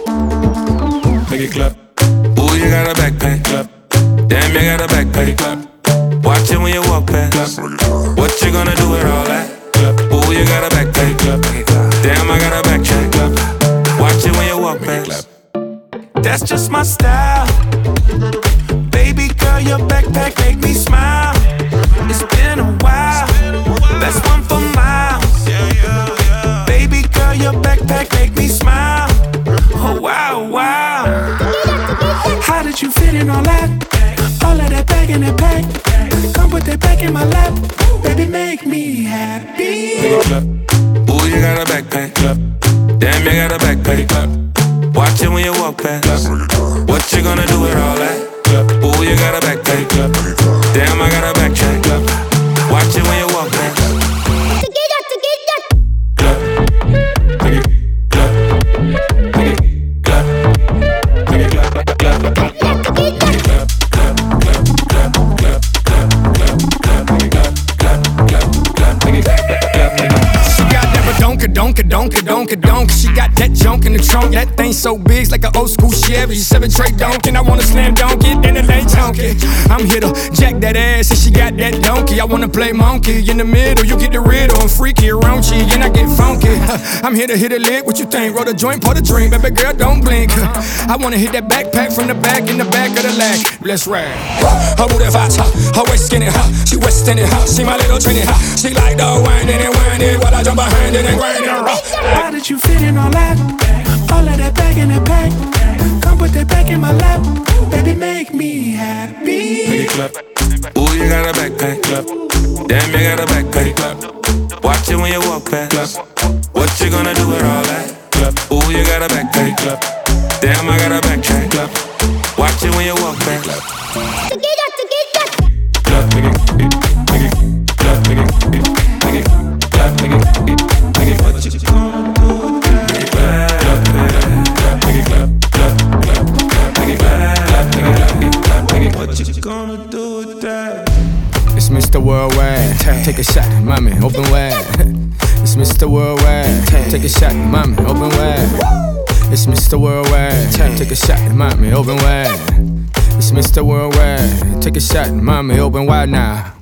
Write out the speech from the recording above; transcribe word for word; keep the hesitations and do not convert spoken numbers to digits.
Make it clap. Ooh, you got a backpack. Clap. Damn, you got a backpack. Clap. Watch it when you walk past. Clap. What you gonna do with all that? Clap. Ooh, you got a backpack. Clap. Damn, I got a backpack. Clap. Watch it when you walk past. That's just my style. Baby girl, your backpack make me smile. It's been a while. That's one for miles. Baby girl, your backpack make me smile. Oh wow, wow. How did you fit in all that? All of that bag in that bag. Come put that back in my lap. Baby, make me happy. Ooh, you got a backpack. Damn, you got a backpack. Watch it when you walk past. What you gonna do with all that? Ooh, you got a backpack. Damn, I got a backpack. Watch it when you walk past. Donka, donka, donka, donka. She got that junk in the trunk. That thing so big, it's like an old school Chevy. Seven tray donkin', I wanna slam dunk it, then it ain't chunky. I'm here to jack that ass, and she got that donkey. I wanna play monkey in the middle. You get the riddle, I'm freaky around you, and I get funky. I'm here to hit a lick. What you think? Roll a joint, pour the drink, baby girl, don't blink. I wanna hit that backpack from the back in the back of the lag. Let's ride. Her booty fat, her waist skinny, she westin' it, she my little trinity. She like the windin' and windin' while I jump behind it and grind it. How did you fit in all that? All of that bag in that bag. Come put that back in my lap. Baby, make me happy. Make it clap. Ooh, you got a backpack. Clap. Damn, you got a backpack. Clap. Watch it when you walk past. Clap. What you gonna do with all that? Clap. Ooh, you got a backpack. Clap. Damn, I got a backpack. Clap. Watch it when you walk past. Clap. Clap, make it, make it, clap, make it, make it, clap, make it, make it. What you gonna do with that? Make it clap, clap, make it clap, clap, clap, make it clap, make it clap, make it. What you gonna do with that? It's Mister Worldwide. Take a shot, mommy, open wide. It's Mister Worldwide. Take a shot, mommy, open wide. It's Mister Worldwide. Take a shot, mommy, open wide. It's Mister Worldwide. Take a shot, mommy, open wide now.